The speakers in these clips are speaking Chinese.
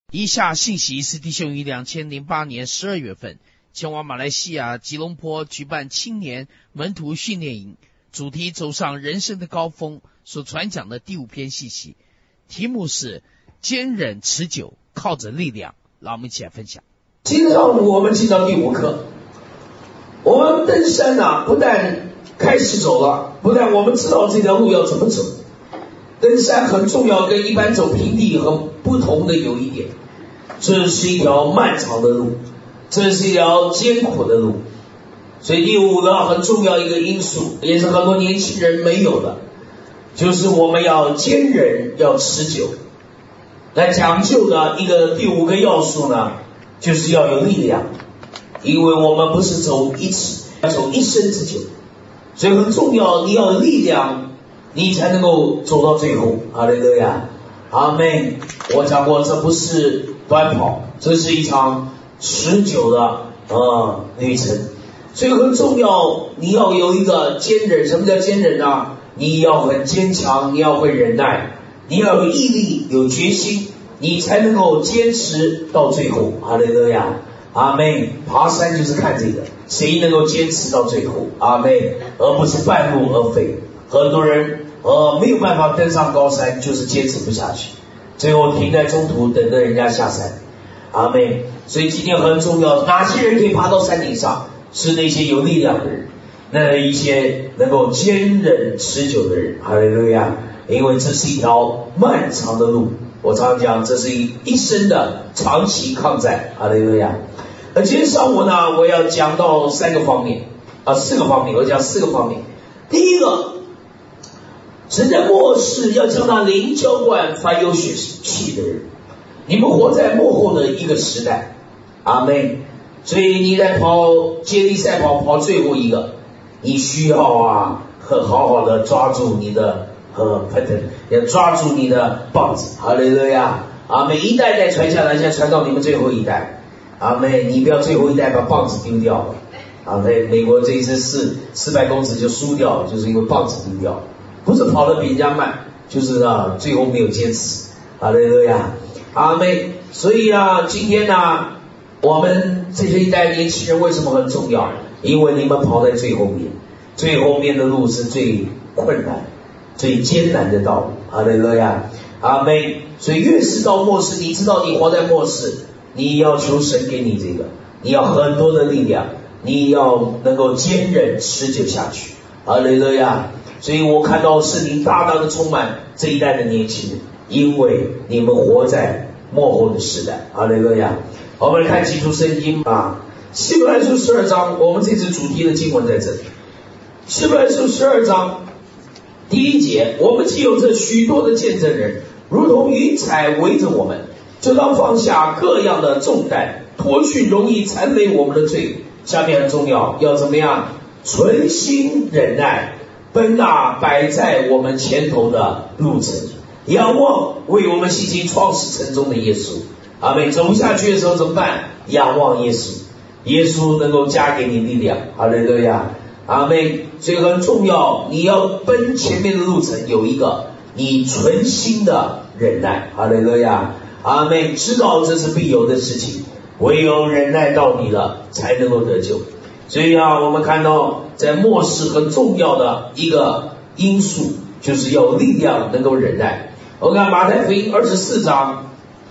以下信息是弟兄于2008年12月份前往马来西亚吉隆坡举办青年门徒训练营，主题走上人生的高峰所传讲的第5篇信息，题目是坚忍持久，靠着力量。让我们一起来分享。 今天上午我们进到第5课，我们登山不但开始走了，不但我们知道这条路要怎么走。登山很重要，跟一般走平地很不同的有一点，这是一条漫长的路，这是一条艰苦的路。所以第5个很重要一个因素，也是很多年轻人没有的，就是我们要坚忍，要持久。来讲究的一个第5个要素呢，就是要有力量，因为我们不是走一次，要走一生之久，所以很重要，你要有力量，你才能够走到最后。哈利路亚，阿们。我讲过，这不是短跑，这是一场持久的旅程，所以很重要，你要有一个坚忍。什么叫坚忍呢？你要很坚强，你要会忍耐，你要有毅力，有决心，你才能够坚持到最后。哈利路亚，阿们。爬山就是看这个，谁能够坚持到最后，阿们，而不是半路而废。很多人没有办法登上高山，就是坚持不下去，最后停在中途等着人家下山。阿们。所以今天很重要，哪些人可以爬到山顶上？是那些有力量的人，那一些能够坚忍持久的人。哈利路亚。因为这是一条漫长的路，我常常讲，这是一生的长期抗战。哈利路亚。今天上午呢，我要讲到4个方面，我讲4个方面。第一个，神在末世要将那灵浇灌凡有血气的人。你们活在末后的一个时代，阿们。所以你在跑接力赛跑最后一个，你需要好好的抓住你的要抓住你的棒子。哈利路亚，阿们。一代代传下来，现在传到你们最后一代，阿们。你不要最后一代把棒子丢掉了。阿们。美国这一次400公尺就输掉了，就是因为棒子丢掉了，不是跑得比人家慢，就是最后没有坚持。哈利路亚，阿们。所以今天我们这些一代年轻人为什么很重要？因为你们跑在最后面，最后面的路是最困难最艰难的道路。哈利路亚，阿们。所以越是到末世，你知道你活在末世，你要求神给你这个，你要很多的力量，你要能够坚忍持久下去。哈利路亚。所以我看到圣灵大大的充满这一代的年轻人，因为你们活在末后的时代。哈利路亚。我们来看几处圣经希伯来书12章，我们这次主题的经文在这里。希伯来书12章第1节，我们既有这许多的见证人，如同云彩围着我们，就当放下各样的重担，脱去容易缠累我们的罪。下面很重要，要怎么样？存心忍耐，奔那摆在我们前头的路程，仰望为我们信心创始成终的耶稣。阿们。走不下去的时候怎么办？仰望耶稣，耶稣能够加给你力量。哈利路亚，阿们。所以很重要，你要奔前面的路程，有一个你存心的忍耐。哈利路亚，阿们。知道这是必有的事情，唯有忍耐到底了，才能够得救。所以我们看到在末世很重要的一个因素，就是要有力量能够忍耐。我看马太福音24章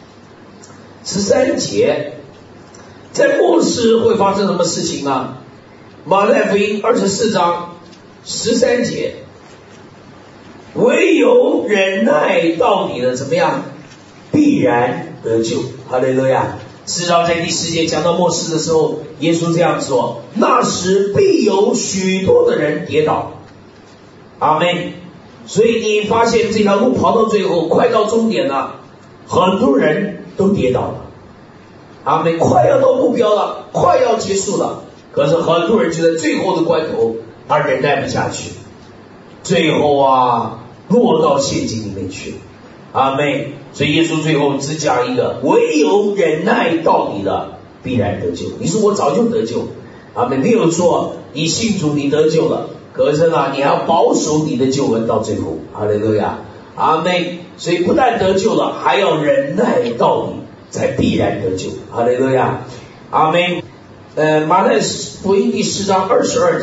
13节，在末世会发生什么事情呢？马太福音24章13节，唯有忍耐到底的怎么样？必然得救。哈利路亚。事实上在第10节讲到末世的时候，耶稣这样说，那时必有许多的人跌倒。阿们。所以你发现这条路跑到最后，快到终点了，很多人都跌倒了。阿们。快要到目标了，快要结束了，可是很多人就在最后的关头他忍耐不下去，最后落到陷阱里面去。阿们。所以耶稣最后只讲一个，唯有忍耐到底的必然得救。你说我早就得救，阿们。没有错，你信主你得救了，可是你要保守你的救恩到最后。哈利路亚，阿们。所以不但得救了，还要忍耐到底， 才必然得救。哈利路亚，阿们。马太福音第10章22节，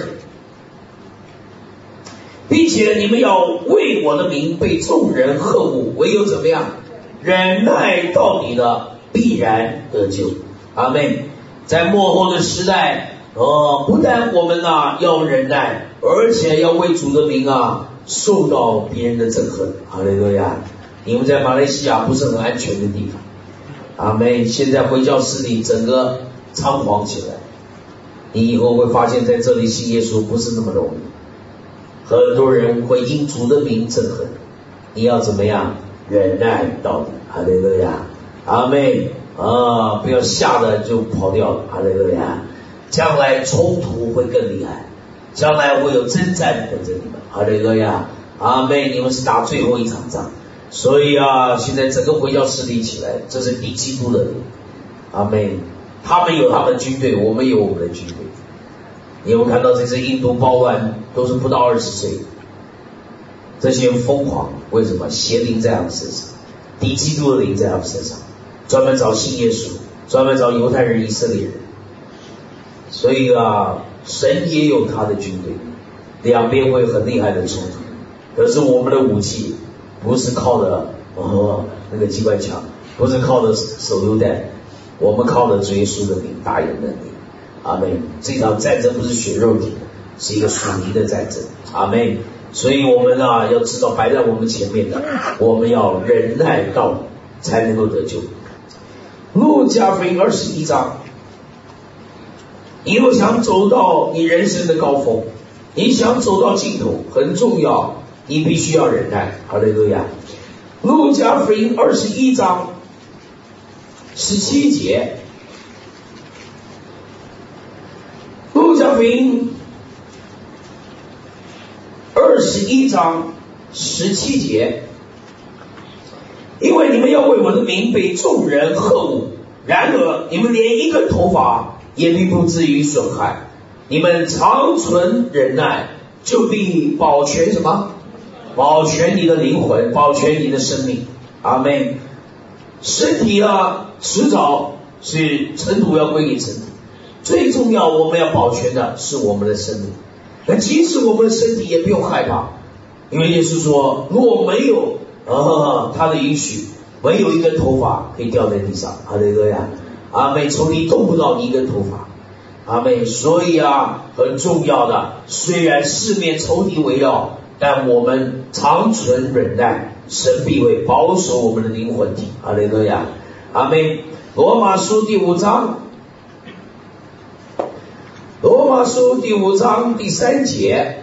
并且你们要为我的名被众人恨恶，唯有怎么样忍耐到底的，必然得救。阿们。在末后的时代，不但我们要忍耐，而且要为主的名受到别人的憎恨。哈利路亚！你们在马来西亚不是很安全的地方，阿们。现在回教寺里整个猖狂起来，你以后会发现在这里信耶稣不是那么容易，很多人会因主的名憎恨，你要怎么样忍耐到底。哈利路亚，阿们。不要吓得就跑掉了。哈利路亚！将来冲突会更厉害，将来会有征战等着你们。哈利路亚，阿们。你们是打最后一场仗，所以现在整个回教势力起来，这是敌基督的人。阿们。他们有他们的军队，我们有我们的军队。你有没有看到这些印度暴乱都是不到20岁，这些人疯狂，为什么？邪灵在他们身上，敌基督的灵在他们身上，专门找信耶稣，专门找犹太人、以色列人。所以神也有他的军队，两边会很厉害的冲突。可是我们的武器不是靠的那个机关枪，不是靠的手榴弹，我们靠的主耶稣的名，大有能力。阿们。这场战争不是血肉体的，是一个属灵的战争。阿们。所以我们要知道摆在我们前面的，我们要忍耐到底才能够得救。路加福音21章，你若想走到你人生的高峰，你想走到尽头，很重要，你必须要忍耐。哈利路亚。路加福音21章17节，路加福音21章17节，因为你们要为我的名被众人恨恶，然而你们连一根头发也并不至于损害，你们长存忍耐，就必保全什么？保全你的灵魂，保全你的生命。阿们。身体迟早是尘土，要归给尘土，最重要我们要保全的是我们的生命。那即使我们的身体也不用害怕，因为耶稣说，如果没有他的允许，没有一根头发可以掉在地上。哈利路亚，阿们。仇敌动不到你一根头发。阿们。所以很重要的，虽然四面仇敌围绕，但我们长存忍耐，神必会保守我们的灵魂体。哈利路亚，阿们。罗马书第5章，罗马书第5章第3节，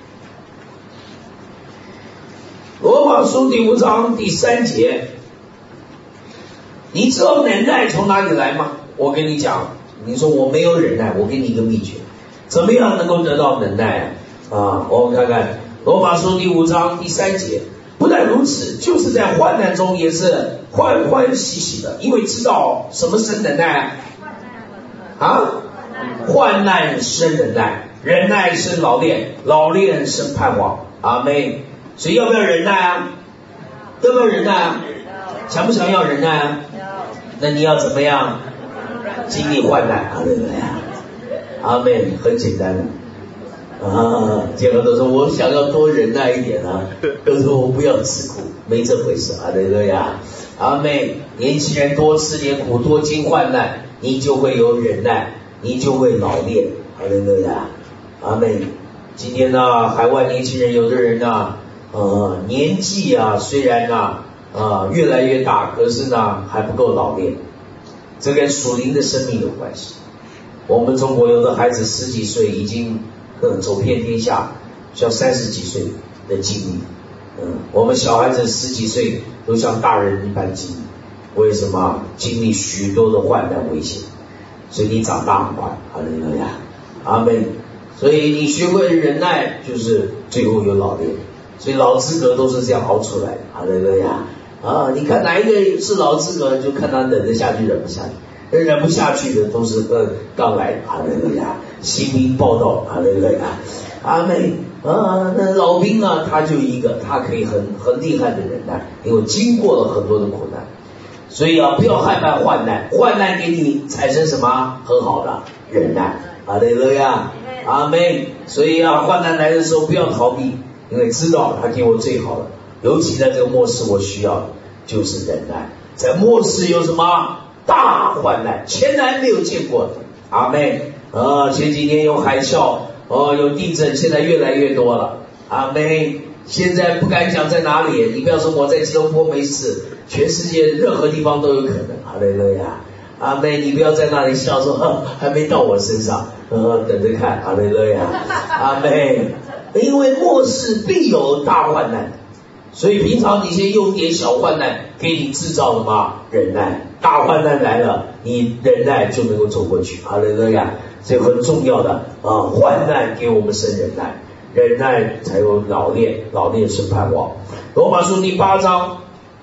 罗马书第5章第3节，你知道忍耐从哪里来吗？我跟你讲，你说我没有忍耐，我给你一个秘诀，怎么样能够得到忍耐我们看看罗马书第5章第3节，不但如此，就是在患难中也是欢欢喜喜的，因为知道什么生忍耐患难生忍耐，忍耐生老练，老练生盼望。阿们。所以要不要忍耐要不要忍耐想不想要忍耐那你要怎么样经历患难？对不对阿们。很简单的结果都说我想要多忍耐一点都说我不要吃苦，没这回事。对不对阿们。年轻人多吃点苦，多经患难，你就会有忍耐，你就会老练。哈利路亚，阿们。今天海外年轻人，有的人年纪虽然越来越大，可是还不够老练，这跟属灵的生命有关系。我们中国有的孩子10几岁已经走遍天下，像30几岁的经历。我们小孩子10几岁都像大人一般经历，为什么？经历许多的患难危险，所以你长大很快。哈利路亚，阿们。所以你学会忍耐，就是最后有老练，所以老资格都是这样熬出来的。哈利路亚你看哪一个是老资格，就看他忍得下去忍不下去，忍不下去的都是刚来的。哈利路亚，新兵报道。哈利路亚，阿们。那老兵他就一个，他可以很厉害的忍耐，因为经过了很多的苦难。 所以不要害怕患难，患难给你产生什么很好的忍耐。哈利路亚，阿们。所以患难来的时候不要逃避，因为知道他给我最好的，尤其在这个末世我需要的就是忍耐。在末世有什么大患难，前来没有见过的。阿们。前几年有海啸，有地震，现在越来越多了。阿们。现在不敢讲在哪里，你不要说我在吉隆坡没事，全世界任何地方都有可能。哈利路亚，阿们。你不要在那里笑说还没到我身上，等着看。哈利路亚，阿们。因为末世必有大患难，所以平常你先用点小患难给你制造什么忍耐，大患难来了你忍耐就能够走过去。哈利路亚，这很重要的患难给我们生忍耐，忍耐才有老练，老练是盼望。罗马书第8章，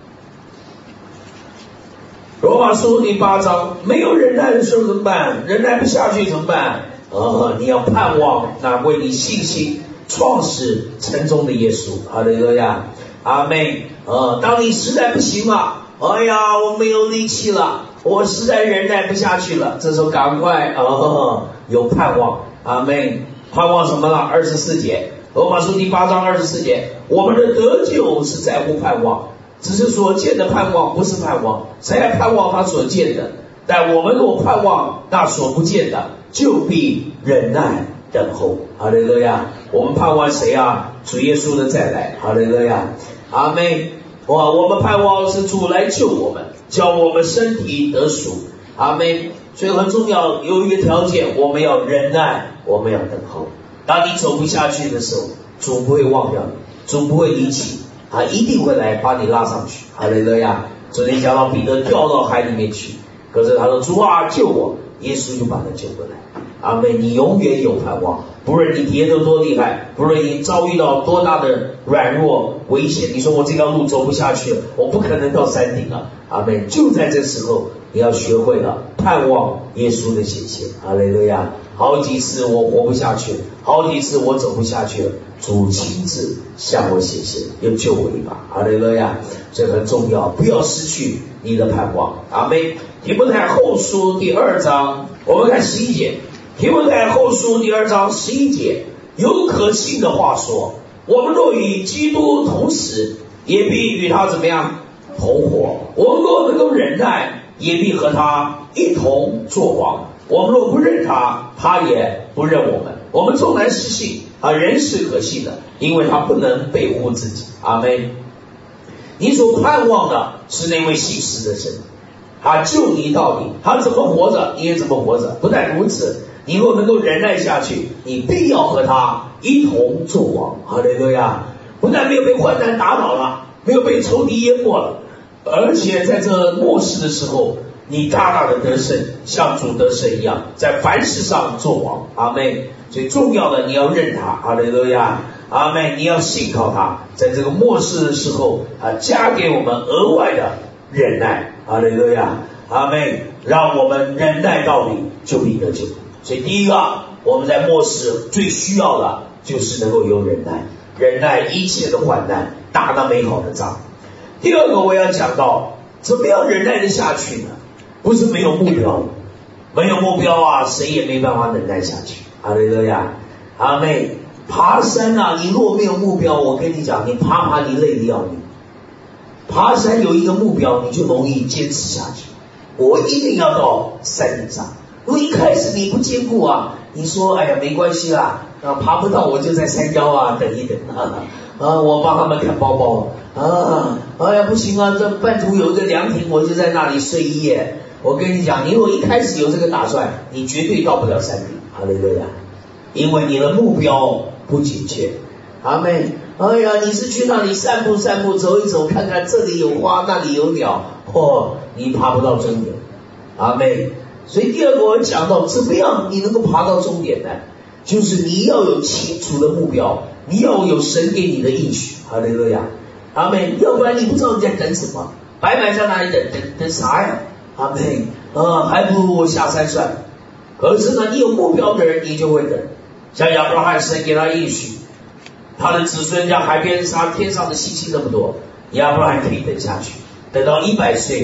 罗马书第8章，没有忍耐的时候怎么办？忍耐不下去怎么办？你要盼望那为你信心创始成终的耶稣。哈利路亚，阿们。当你实在不行了，哎呀我没有力气了，我实在忍耐不下去了，这时候赶快有盼望。阿们。盼望什么了？24节，罗马书第8章24节，我们的得救是在乎盼望，只是所见的盼望不是盼望，谁来盼望他所见的？但我们若盼望那所不见的，就必忍耐等候。哈利路亚，我们盼望谁啊？主耶稣的再来。哈利路亚，阿们。我们盼望是主来救我们，叫我们身体得赎。阿们。所以很重要，有一个条件，我们要忍耐，我们要等候。当你走不下去的时候，主不会忘掉你，主不会离弃，他一定会来把你拉上去。哈利路亚。昨天讲到彼得掉到海里面去，可是他说主啊救我，耶稣就把他救回来。阿们。你永远有盼望，不论你跌得多厉害，不论你遭遇到多大的软弱危险，你说我这条路走不下去了，我不可能到山顶了。阿们。就在这时候你要学会了盼望耶稣的显现。哈利路亚。好几次我活不下去，好几次我走不下去了，主亲自向我显现，又救我一把。哈利路亚。这很重要，不要失去你的盼望。阿们。提摩太后书第2章，我们看11节。提摩太后书第2章11节，有可信的话说，我们若与基督同死，也必与他怎么样同活；我们若能够忍耐，也必和他一同作王。我们若不认他，他也不认我们。我们纵然是信，人是可信的，因为他不能背乎自己。阿们。你所盼望的是那位信实的神，他救你到底，他怎么活着你也怎么活着。不但如此，你若能够忍耐下去，你必要和他一同作王。哈利路亚。不但没有被患难打倒了，没有被仇敌淹没了，而且在这末世的时候，你大大的得胜，像主得胜一样，在凡事上作王。阿们。最重要的你要认他。哈利路亚，阿们。你要信靠他，在这个末世的时候加给我们额外的忍耐。哈利路亚，阿们。让我们忍耐到底，就必得救。所以第一个，我们在末世最需要的就是能够有忍耐，忍耐一切的患难，打那美好的仗。第二个我要讲到怎么样忍耐得下去呢？不是没有目标，没有目标谁也没办法忍耐下去。哈利路亚，阿们。爬山你若没有目标，我跟你讲，你爬你累得要命。爬山有一个目标，你就容易坚持下去。我一定要到山顶上。如果一开始你不坚固你说哎呀没关系啦，爬不到我就在山腰等一等我帮他们看包包哎呀不行这半途有一个凉亭，我就在那里睡一夜。我跟你讲，你如果一开始有这个打算，你绝对到不了山顶。哈利路亚。因为你的目标不紧切。阿们。哎呀你是去那里散步走一走，看看这里有花那里有鸟，你爬不到终点。阿们。所以第二个我讲到怎么样你能够爬到终点呢？就是你要有清楚的目标，你要有神给你的应许。哈利路亚，阿们。要不然你不知道你在等什么，白在那里等啥呀？阿们。还不如我下山算了。可是呢，你有目标的人你就会等。像亚伯拉罕，神给他应许，他的子孙像海边沙天上的星星那么多，亚伯拉罕可以等下去，等到100岁了，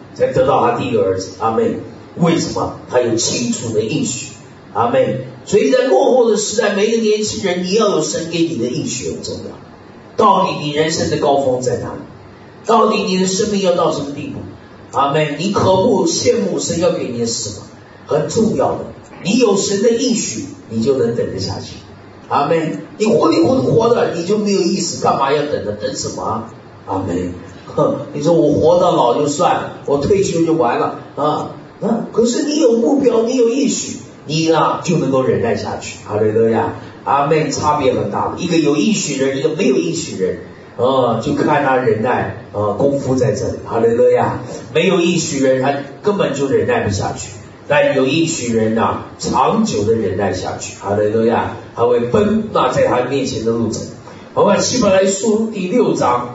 才得到他第一个儿子。阿们。为什么？他有清楚的应许。阿们。所以在落后的时代，每一个年轻人，你要有神给你的应许很重要。到底你人生的高峰在哪里？到底你的生命要到什么地步？阿们。你渴慕羡慕神要给你的是什么？很重要的，你有神的应许，你就能等得下去。阿们。你糊里糊涂活的，你就没有意思，干嘛要等呢？等什么？阿们。你说我活到老就算，我退休就完了啊？可是你有目标，你有应许，你就能够忍耐下去。哈利路亚。阿们。差别很大的，一个有应许人，一个没有应许人。就看他忍耐功夫在这里。哈利路亚。没有应许人，他根本就忍耐不下去。但有应许人长久的忍耐下去。哈利路亚。他会奔那在他面前的路程。我们希伯来书第6章。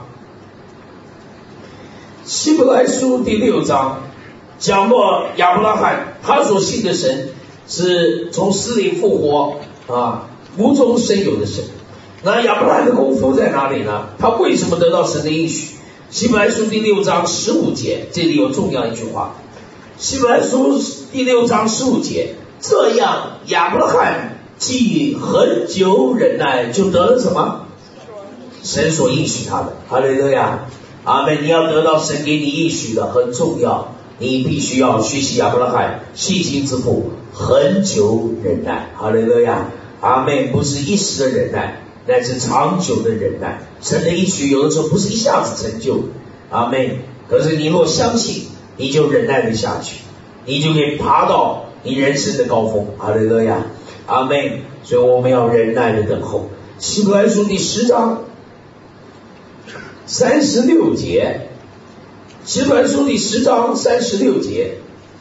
希伯来书第6章讲过亚伯拉罕他所信的神是从死里复活无中生有的神。那亚伯拉罕的功夫在哪里呢？他为什么得到神的应许？希伯来书第6章15节，这里有重要一句话。希伯来书第6章15节，这样亚伯拉罕既很久忍耐，就得了什么？神所应许他的。哈利路亚。阿们。你要得到神给你应许的很重要，你必须要学习亚伯拉罕信心之父很久忍耐。哈利路亚。阿们。不是一时的忍耐，乃是长久的忍耐。神的应许有的时候不是一下子成就。阿们。可是你若相信，你就忍耐得下去，你就可以爬到你人生的高峰。哈利路亚。阿们。所以我们要忍耐的等候。希伯来书第10章36节，希伯来书第10章36节，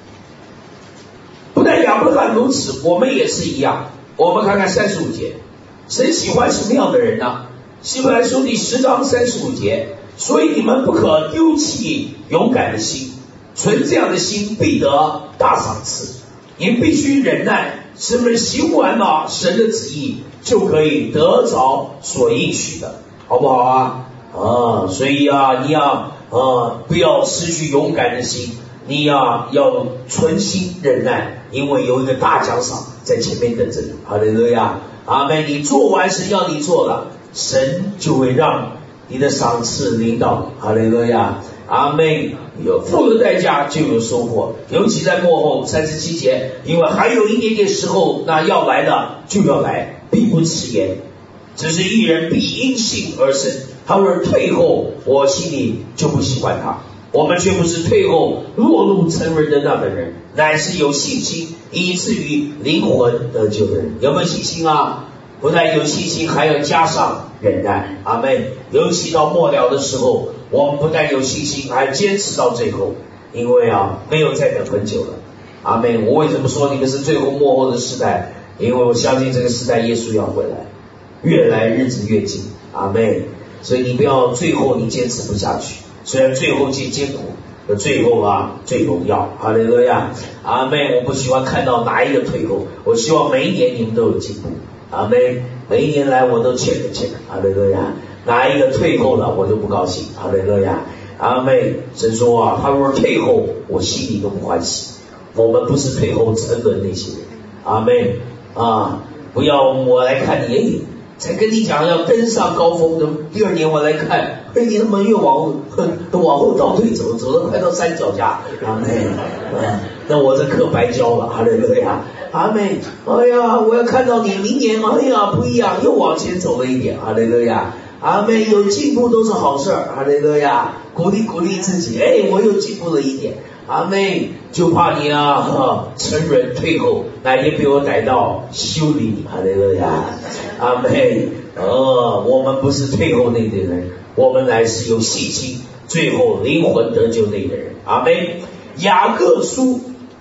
不但亚伯拉罕如此，我们也是一样。我们看看35节，神喜欢什么样的人呢？希伯来书第10章35节，所以你们不可丢弃勇敢的心，存这样的心必得大赏赐。你必须忍耐，使你们行完了神的旨意，就可以得着所应许的，好不好啊？所以你不要失去勇敢的心，你要存心忍耐，因为有一个大奖赏在前面等着你。哈利路亚。阿们。你做完神要你做了，神就会让你的赏赐临到你。哈利路亚。阿们。有付了代价就有收获，尤其在末后37节，因为还有一点点时候，那要来的就要来，必不迟延。只是义人必因信而生，他若退后，我心里就不喜欢他。我们却不是退后落入沉沦的那个人，乃是有信心以至于灵魂得救的人。有没有信心啊？不但有信心，还要加上忍耐。阿们。尤其到末了的时候，我们不但有信心，还坚持到最后，因为没有再等很久了。阿们。我为什么说你们是最后末后的时代？因为我相信这个时代耶稣要回来，越来日子越近。阿们。所以你不要最后你坚持不下去，虽然最后既艰苦，最后最荣耀。哈利路亚。阿们。我不喜欢看到哪一个退后，我希望每一年你们都有进步。阿们。每一年来我都欠。哈利路亚。哪一个退后了我就不高兴。哈利路亚。阿们。神说他若退后，我心里都不欢喜。我们不是退后沉沦那些人。阿们。不要我来看你才跟你讲要登上高峰的，第二年我来看，你他妈越往后倒退走得快到山脚下。阿们。那我这课白教了。哈利路亚。阿们。哎呀，我要看到你明年不一样，又往前走了一点。哈利路亚。阿们。有进步都是好事。哈利路亚。鼓励自己，我又进步了一点。阿们。就怕你沉沦退后，哪天被我逮到修理你。哈利路亚。阿们。我们不是退后那个人，我们乃是有信心最后灵魂得救那个人。阿们。雅各书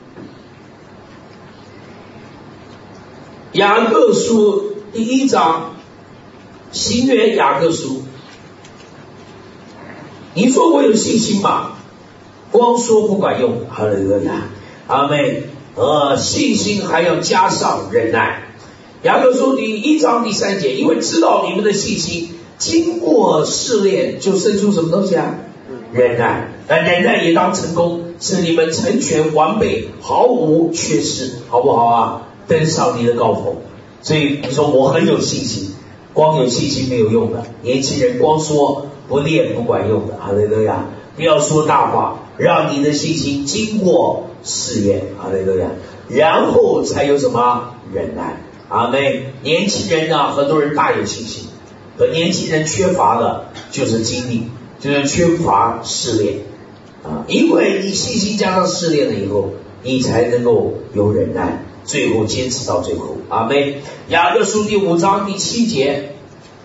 第1章，新约雅各书。你说我有信心吗？光说不管用。哈利路亚。阿们。信心还要加上忍耐。雅各书第1章第3节，因为知道你们的信心经过试炼，就生出什么东西啊？忍耐。但忍耐也当成功， 使你们成全完备，毫无缺失，好不好啊？登上你的高峰。所以你说我很有信心，光有信心没有用的，年轻人光说不练不管用的，哈利路亚！不要说大话，让你的信心经过试验，哈利路亚，然后才有什么忍耐。阿们。年轻人呢，很多人大有信心，可年轻人缺乏的就是经历，就是缺乏试炼啊！因为你信心加上试炼了以后，你才能够有忍耐，最后坚持到最后。阿们。雅各书第5章第7节，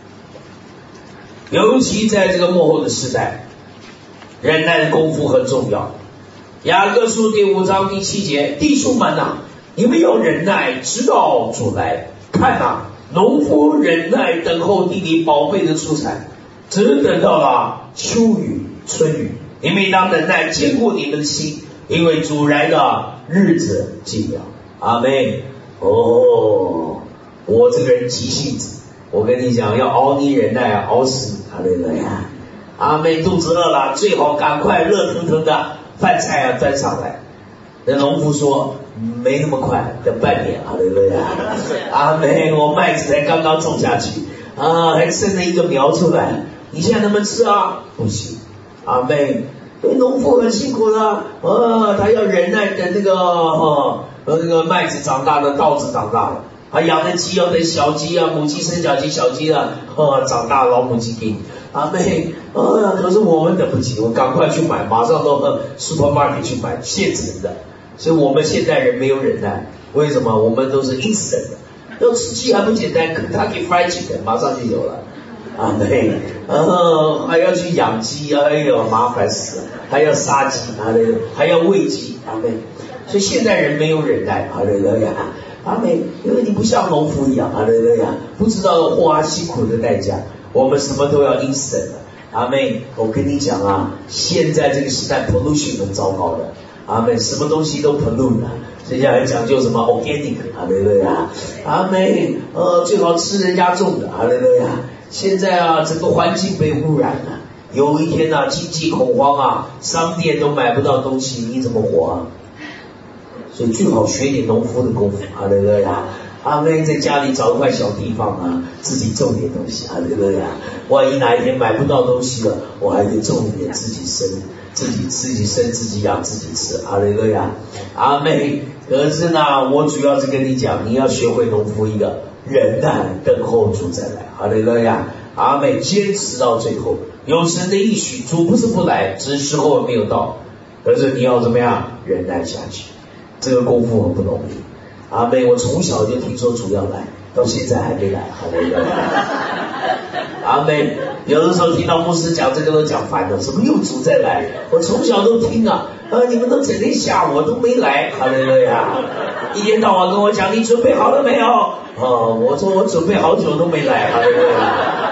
尤其在这个末后的时代，忍耐的功夫很重要。雅各书第5章第7节，弟兄们啊，你们要忍耐，直到主来。看啊，农夫忍耐等候地里宝贝的出产，只等到了秋雨春雨。你们当忍耐，坚固你们的心，因为主来的日子近了。阿们。哦，我这个人急性子，我跟你讲，要熬你忍耐熬死。哈利路亚。阿们。肚子饿了，最好赶快热腾腾的饭菜端上来。那农夫说没那么快，等半年。哈利路亚。阿们。我麦子才刚刚种下去啊，还生了一个苗出来，你现在能不能吃啊？不行。阿们。农夫很辛苦的，他要忍耐等那个麦子长大了，稻子长大了，他养的鸡要等小鸡啊，母鸡生小鸡，小鸡啊，长大老母鸡给你。阿们。可是我们等不及，我赶快去买，马上到supermarket去买现成的。所以我们现代人没有忍耐，为什么？我们都是instant的，要吃鸡还不简单，Kentucky Fried Chicken 马上就有了。阿们。还要去养鸡，哎呦麻烦死了，还要杀鸡，还要喂鸡。阿们。所以现代人没有忍耐。哈利路亚。阿们。因为你不像农夫一样，哈利路亚，不知道花辛苦的代价，我们什么都要instant的。阿们。我跟你讲啊，现在这个时代 pollution 很糟糕的。阿们。什么东西都 pollute 了，人家还讲究什么 organic。哈利路亚。阿们。最好吃人家种的。哈利路亚。现在啊，整个环境被污染了，有一天啊，经济恐慌啊，商店都买不到东西，你怎么活啊？所以最好学点农夫的功夫。哈利路亚。阿们。在家里找一块小地方啊，自己种点东西。哈利路亚。万一哪一天买不到东西了，我还可以种一点自己生，自己生自己养自己吃。哈利路亚。阿们。可是呢，我主要是跟你讲，你要学会农夫一个忍耐，等候主再来。哈利路亚。阿们。坚持到最后，有神的应许，主不是不来，只是时候没有到，可是你要怎么样忍耐下去，这个功夫很不容易。阿们。我从小就听说主要来，到现在还没来。哈利路亚。阿们。有的时候听到牧师讲这个都讲烦了，什么又主再来，我从小都听啊，你们都整天吓我，都没来。哈利路亚。一天到晚跟我讲你准备好了没有？我说我准备好久都没来。哈利路亚。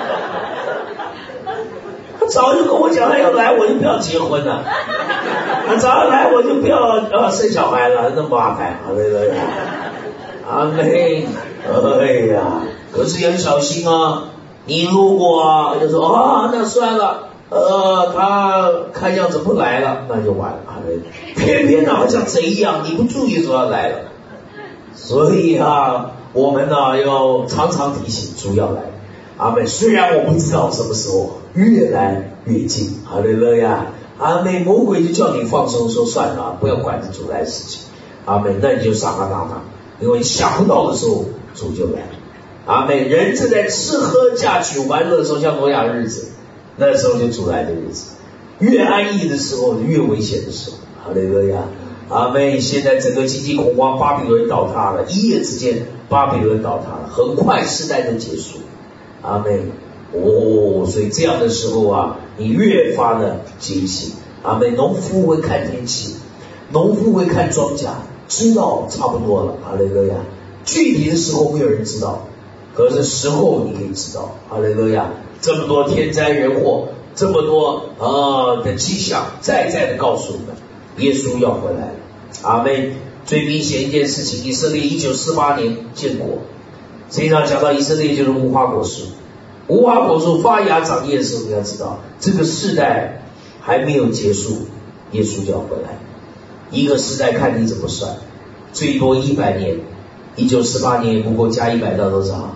他早就跟我讲他要来，我就不要结婚了，他早要来我就不要生小孩了，那么麻烦。哈利路亚。阿们。哎呀，可是要小心啊，你如果就说那算了，他看样子不来了，那就完了。偏偏好像贼一样，你不注意就要来了。所以啊，我们呢要常常提醒主要来。阿们。虽然我不知道什么时候，越来越近。哈利路亚。阿们。魔鬼就叫你放松，说算了，不要管着主来的事情。阿们。那你就傻大大，因为想不到的时候主就来。阿们。人正在吃喝嫁娶玩乐的时候，像挪亚日子，那时候就主来的日子。越安逸的时候越危险的时候。哈利路亚。阿们。现在整个经济恐慌，巴比伦倒塌了，一夜之间巴比伦倒塌了，很快世代就结束。阿们。所以这样的时候啊，你越发的警醒。阿们。农夫会看天气，农夫会看庄稼，知道差不多了。哈利路亚。具体的时候没有人知道，可是时候你可以知道。哈利路亚。这么多天灾人祸，这么多的迹象，在的告诉我们耶稣要回来了。阿们。最明显一件事情，以色列1948年建国，实际上讲到以色列就是无花果树，无花果树发芽长叶的时候，你要知道这个世代还没有结束，耶稣就要回来。 一个时代看你怎么算，最多100年，1948年不过加100到多少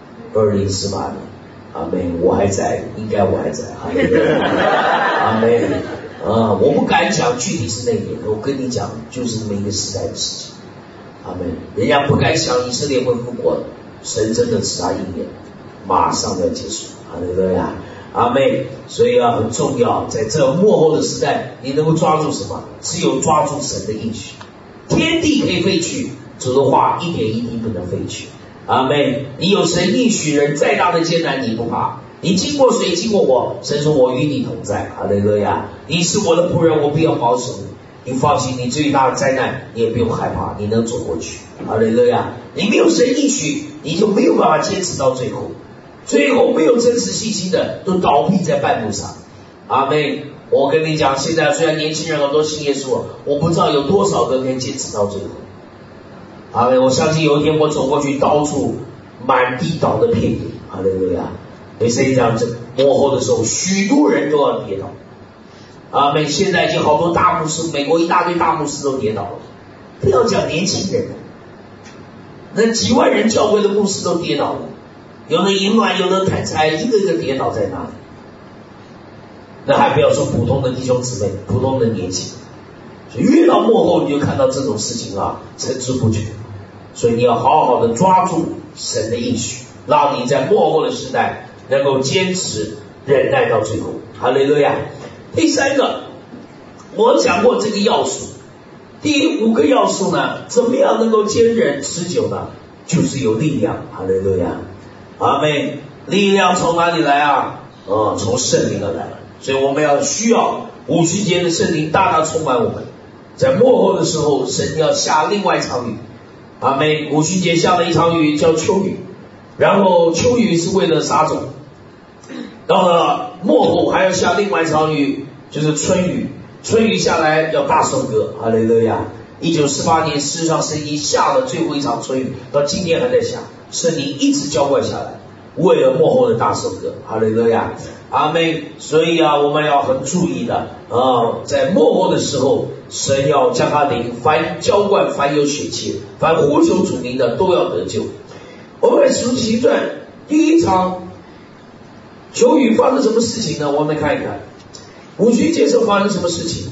？2018年，阿门，我还在，应该我还在，阿门，我不敢讲具体是哪年，我跟你讲，就是这么一个时代的事情，阿门。人家不敢想以色列会复活，神真的使他应验，马上要结束，哈利路亚。阿妹，所以很重要，在这末后的时代，你能够抓住什么？只有抓住神的应许。天地可以废去，主的话一点一滴不能废去。阿妹，你有神应许人，再大的艰难你不怕。你经过水，经过火，神说我与你同在。哈利路亚！你是我的仆人，我必要保守你。你放心，你最大的灾难你也不用害怕，你能走过去。哈利路亚！你没有神应许，你就没有办法坚持到最后。最后没有真实信心的都倒闭在半路上。阿妹，我跟你讲，现在虽然年轻人很多信耶稣，我不知道有多少个可以坚持到最后。阿妹，我相信有一天我走过去，到处满地倒的片叶。哈利路亚！没谁讲，这末后的时候，许多人都要跌倒。阿妹，现在已经好多大牧师，美国一大堆大牧师都跌倒了。不要讲年轻人，那几万人教会的牧师都跌倒了。有的淫乱，有的贪财，一个个跌倒在那里。那还不要说普通的弟兄姊妹，普通的年轻，所以越到末后你就看到这种事情层出不穷。所以你要好好的抓住神的应许，让你在末后的时代能够坚持忍耐到最后。哈利路亚！第三个，我讲过这个要素。第5个要素呢，怎么样能够坚忍持久呢？就是有力量。哈利路亚！阿们，力量从哪里来啊？从圣灵而来。所以我们需要五旬节的圣灵大大充满我们。在末后的时候，神要下另外一场雨。阿们，五旬节下了一场雨叫秋雨，然后秋雨是为了撒种。到了末后还要下另外一场雨，就是春雨。春雨下来要大颂歌。哈利路亚！1948年，事实上神已经下了最后一场春雨，到今天还在下。圣灵一直浇灌下来，为了末后的大颂歌。哈利路亚！阿们。所以我们要很注意的在末后的时候，神要将他灵凡浇灌，凡有血气，凡呼求主名的都要得救。我们看使徒行传第一场秋雨发生什么事情呢？我们看一看五旬节时候发生什么事情。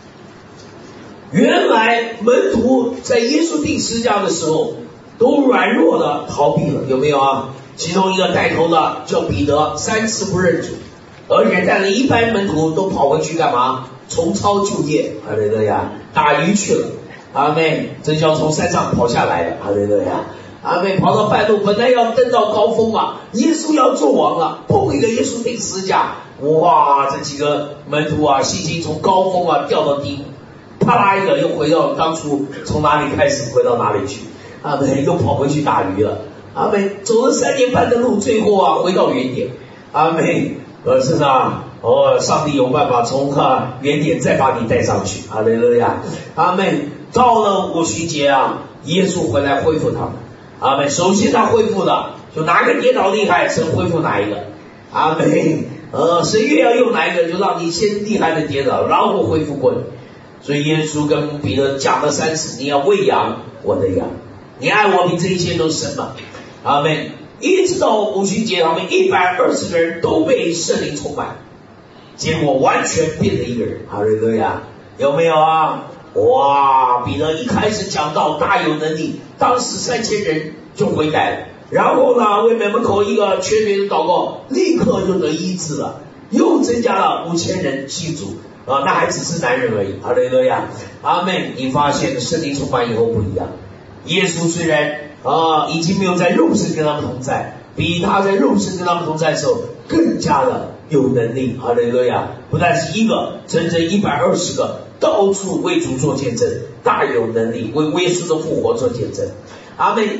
原来门徒在耶稣定十字架的时候都软弱的逃避了，有没有啊？其中一个带头的叫彼得，3次不认主，而且带了一般门徒都跑回去干嘛？重操旧业。哈利路亚！打鱼去了。阿们，这叫从山上跑下来的。哈利路亚！阿们，跑到半路，本来要登到高峰耶稣要做王了，砰一个耶稣定十字架，哇！这几个门徒信心从高峰掉到低谷，啪啦一个又回到当初从哪里开始回到哪里去。阿们，又跑回去打鱼了。阿们，走了3年半的路，最后回到原点。阿们，是上帝有办法从原点再把你带上去。哈利路亚！阿们，到了五旬节耶稣回来恢复他们。阿们，首先他恢复的就哪个跌倒厉害，神恢复哪一个。阿们，神越要用哪一个，就让你先厉害的跌倒，然后恢复过来。所以耶稣跟彼得讲了3次，你要喂养我的羊，你爱我比这一切都深嘛。阿们，一直到五旬节，他们120个人都被圣灵充满，结果完全变了一个人。哈利路亚！有没有啊？哇！彼得一开始讲道大有能力，当时3000人就悔改了，然后呢，为门口一个瘸腿的祷告，立刻就得医治了，又增加了5000人信主那还只是男人而已。哈利路亚！阿们！你发现圣灵充满以后不一样，耶稣虽然已经没有在肉身跟他们同在，比他在肉身跟他们同在的时候更加的有能力。哈利路亚！不但是一个，整整120个，到处为主做见证，大有能力为耶稣的复活做见证。阿们。